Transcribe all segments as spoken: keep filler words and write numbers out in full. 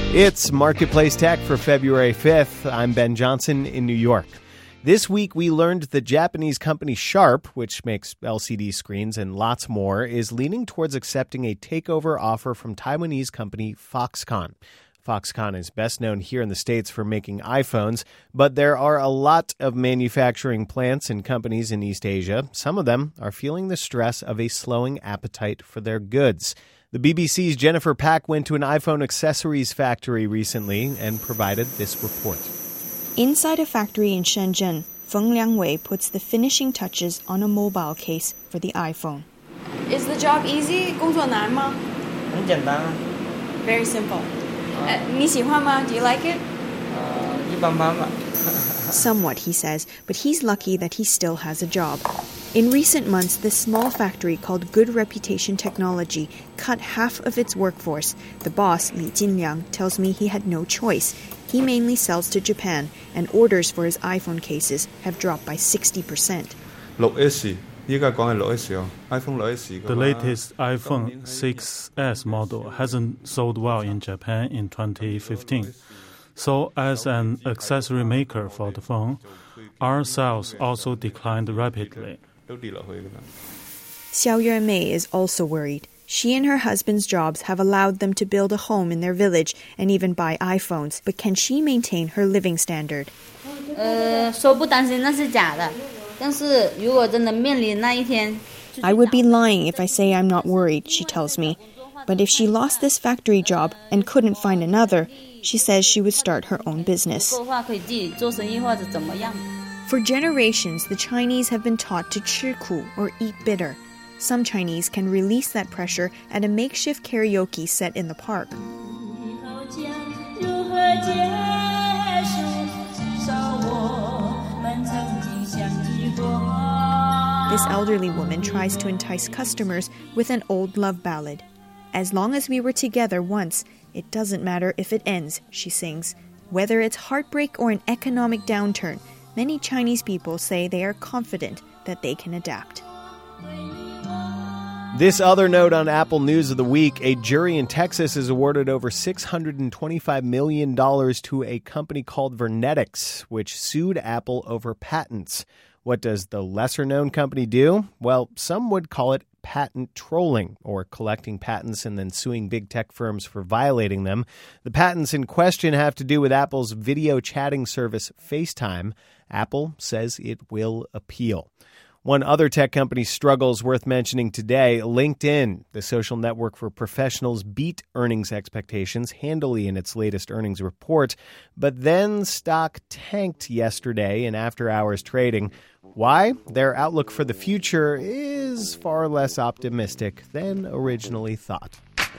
It's Marketplace Tech for February fifth. I'm Ben Johnson in New York. This week, we learned the Japanese company Sharp, which makes L C D screens and lots more, is leaning towards accepting a takeover offer from Taiwanese company Foxconn. Foxconn is best known here in the States for making iPhones, but there are a lot of manufacturing plants and companies in East Asia. Some of them are feeling the stress of a slowing appetite for their goods. The B B C's Jennifer Pack went to an iPhone accessories factory recently and provided this report. Inside a factory in Shenzhen, Feng Liangwei puts the finishing touches on a mobile case for the iPhone. Is the job easy? 工作难吗? 很简单啊. Very simple. Uh, 你喜欢吗? Do you like it? 呃，一般般吧。 Somewhat, he says, but he's lucky that he still has a job. In recent months, this small factory called Good Reputation Technology cut half of its workforce. The boss, Li Jinliang, tells me he had no choice. He mainly sells to Japan, and orders for his iPhone cases have dropped by sixty percent. six S, 依家講係六 S 哦 ，iPhone 六 S。 The latest iPhone six S model hasn't sold well in Japan in twenty fifteen. So as an accessory maker for the phone, our sales also declined rapidly. Xiao Yuanmei is also worried. She and her husband's jobs have allowed them to build a home in their village and even buy iPhones. But can she maintain her living standard? 呃，说不担心那是假的，但是如果真的面临那一天， I would be lying if I say I'm not worried, she tells me. But if she lost this factory job and couldn't find another, she says she would start her own business. 做话可以自己做生意或者怎么样。 For generations, the Chinese have been taught to 吃苦 or eat bitter. Some Chinese can release that pressure at a makeshift karaoke set in the park. This elderly woman tries to entice customers with an old love ballad. As long as we were together once, it doesn't matter if it ends, she sings. Whether it's heartbreak or an economic downturn, many Chinese people say they are confident that they can adapt. This other note on Apple News of the Week, a jury in Texas has awarded over six hundred twenty-five million dollars to a company called Vernetics, which sued Apple over patents. What does the lesser-known company do? Well, some would call it patent trolling, or collecting patents and then suing big tech firms for violating them. The patents in question have to do with Apple's video chatting service FaceTime. Apple says it will appeal. One other tech company's struggles worth mentioning today, LinkedIn, the social network for professionals, beat earnings expectations handily in its latest earnings report. But then stock tanked yesterday in after-hours trading. Why? Their outlook for the future is far less optimistic than originally thought.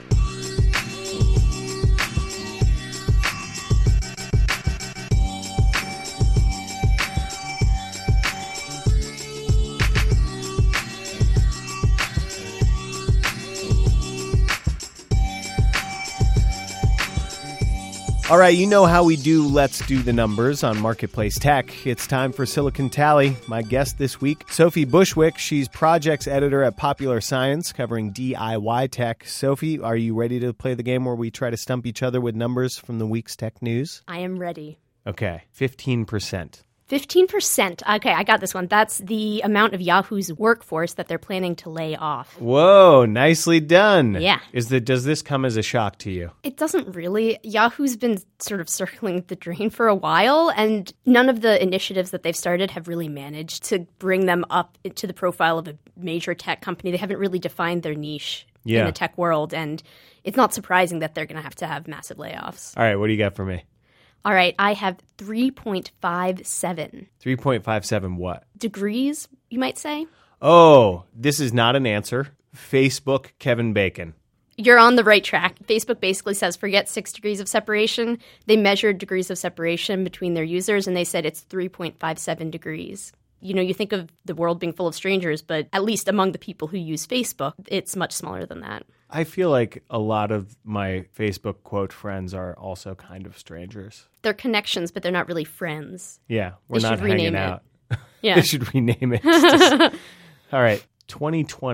All right, you know how we do Let's Do the Numbers on Marketplace Tech. It's time for Silicon Tally. My guest this week, Sophie Bushwick. She's projects editor at Popular Science, covering D I Y tech. Sophie, are you ready to play the game where we try to stump each other with numbers from the week's tech news? I am ready. Okay, fifteen percent. fifteen percent. Okay, I got this one. That's the amount of Yahoo's workforce that they're planning to lay off. Whoa, nicely done. Yeah. Is the, does this come as a shock to you? It doesn't really. Yahoo's been sort of circling the drain for a while, and none of the initiatives that they've started have really managed to bring them up to the profile of a major tech company. They haven't really defined their niche yeah. in the tech world, and it's not surprising that they're going to have to have massive layoffs. All right, what do you got for me? All right, I have three point five seven. three point five seven what? Degrees, you might say? Oh, this is not an answer. Facebook, Kevin Bacon. You're on the right track. Facebook basically says forget six degrees of separation. They measured degrees of separation between their users, and they said it's three point five seven degrees. You know, you think of the world being full of strangers, but at least among the people who use Facebook, it's much smaller than that. I feel like a lot of my Facebook quote friends are also kind of strangers. They're connections, but they're not really friends. Yeah, we're they not hanging rename out. Yeah. They should rename it. Just, all right, twenty twenty.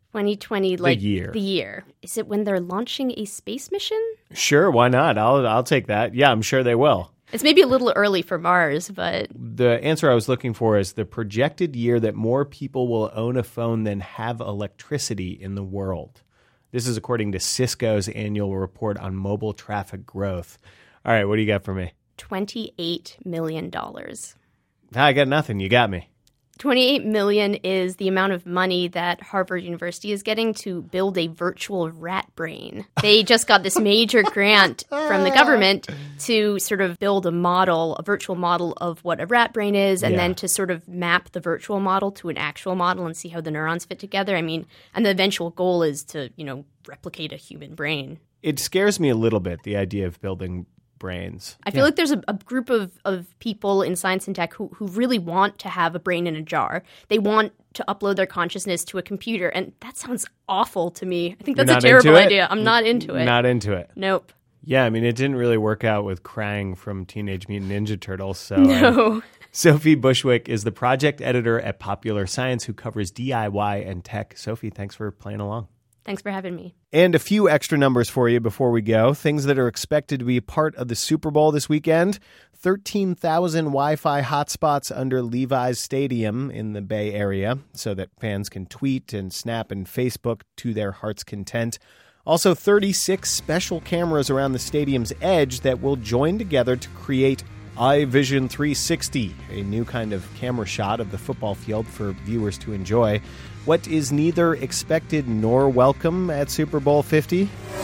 twenty twenty, like the year. The year. Is it when they're launching a space mission? Sure, why not? I'll I'll take that. Yeah, I'm sure they will. It's maybe a little early for Mars, but... The answer I was looking for is the projected year that more people will own a phone than have electricity in the world. This is according to Cisco's annual report on mobile traffic growth. All right, what do you got for me? twenty-eight million dollars. I got nothing. You got me. twenty-eight million dollars is the amount of money that Harvard University is getting to build a virtual rat brain. They just got this major grant from the government to sort of build a model, a virtual model of what a rat brain is, and Yeah. then to sort of map the virtual model to an actual model and see how the neurons fit together. I mean, and the eventual goal is to, you know, replicate a human brain. It scares me a little bit, the idea of building brains. I feel like there's a, a group of, of people in science and tech who, who really want to have a brain in a jar. They want to upload their consciousness to a computer, and that sounds awful to me. I think You're that's a not into terrible it? idea. I'm not into it. Not into it. Nope. Yeah, I mean, it didn't really work out with Krang from Teenage Mutant Ninja Turtles. So, No. uh, Sophie Bushwick is the project editor at Popular Science who covers D I Y and tech. Sophie, thanks for playing along. Thanks for having me. And a few extra numbers for you before we go. Things that are expected to be a part of the Super Bowl this weekend. thirteen thousand Wi-Fi hotspots under Levi's Stadium in the Bay Area so that fans can tweet and snap and Facebook to their heart's content. Also, thirty-six special cameras around the stadium's edge that will join together to create iVision three sixty, a new kind of camera shot of the football field for viewers to enjoy. What is neither expected nor welcome at Super Bowl fifty?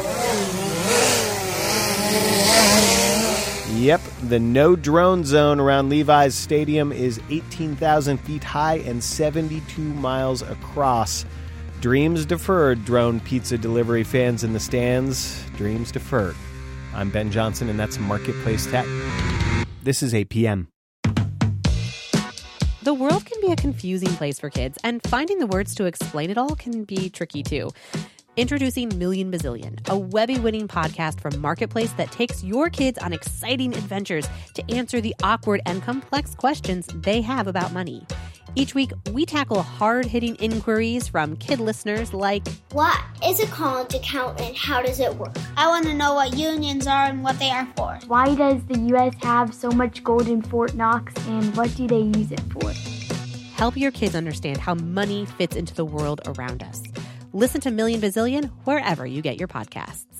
Yep, the no drone zone around Levi's Stadium is eighteen thousand feet high and seventy-two miles across. Dreams deferred, drone pizza delivery fans in the stands. Dreams deferred. I'm Ben Johnson, and that's Marketplace Tech. This is eight p.m. The world can be a confusing place for kids, and finding the words to explain it all can be tricky too. Introducing Million Bazillion, a Webby-winning podcast from Marketplace that takes your kids on exciting adventures to answer the awkward and complex questions they have about money. Each week, we tackle hard-hitting inquiries from kid listeners like, what is a college account and how does it work? I want to know what unions are and what they are for. Why does the U S have so much gold in Fort Knox, and what do they use it for? Help your kids understand how money fits into the world around us. Listen to Million Bazillion wherever you get your podcasts.